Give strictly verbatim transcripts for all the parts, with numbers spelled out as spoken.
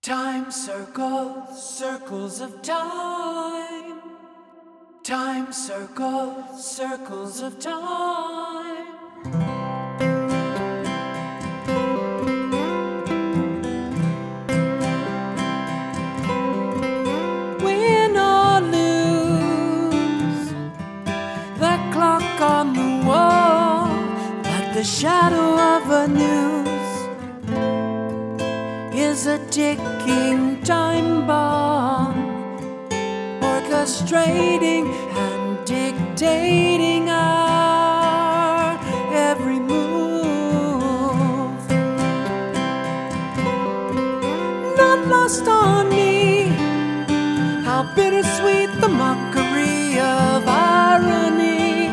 Time circles, circles of time. Time circles, circles of time. Win or lose, that clock on the wall, like the shadow of a noose, is a ticking time bomb, orchestrating and dictating our every move. Not lost on me how bittersweet the mockery of irony.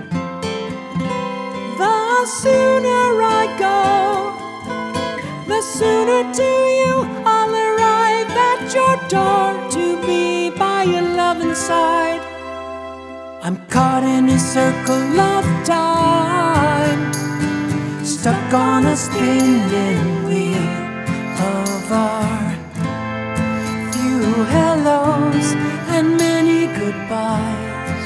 The sooner I go, the sooner to you I'll arrive at your door to be by your loving side. I'm caught in a circle of time, stuck on a spinning wheel of our few hellos and many goodbyes.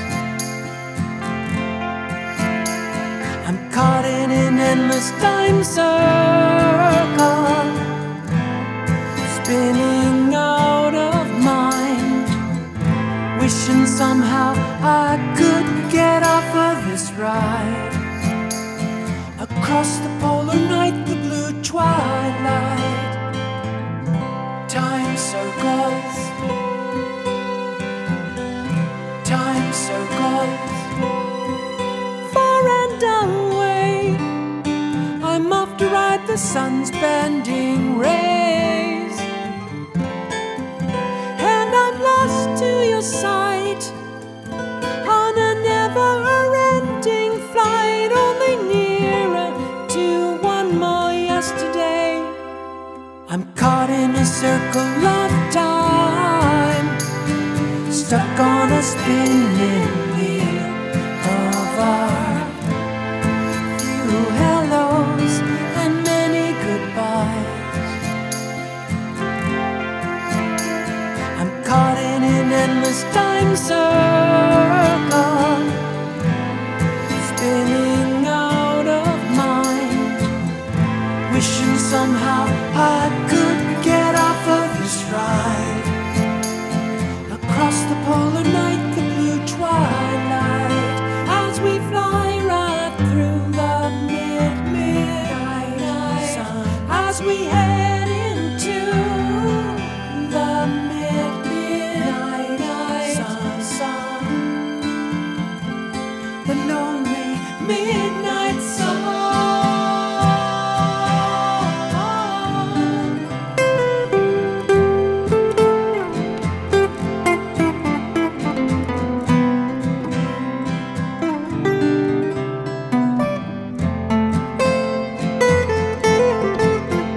I'm caught in an endless time circle, spinning out of mind, wishing somehow I could get off of this ride. Across the polar night, the blue twilight. Time circles, time circles, far and away. I'm off to ride the sun's bending rays, and I'm lost to your sight on a never-ending flight, only nearer to one more yesterday. I'm caught in a circle of time, stuck on a spinning wheel of our few hellos and many goodbyes. I'm caught in an endless time circle, spinning out of mind, wishing somehow I could get off of this ride. Across the polar night, the blue twilight, as we fly right through the mid-midnight sun, as we head into the mid-midnight sun, sun, the lonely midnight sun.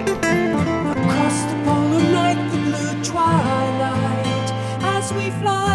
Across the polar night, the blue twilight, as we fly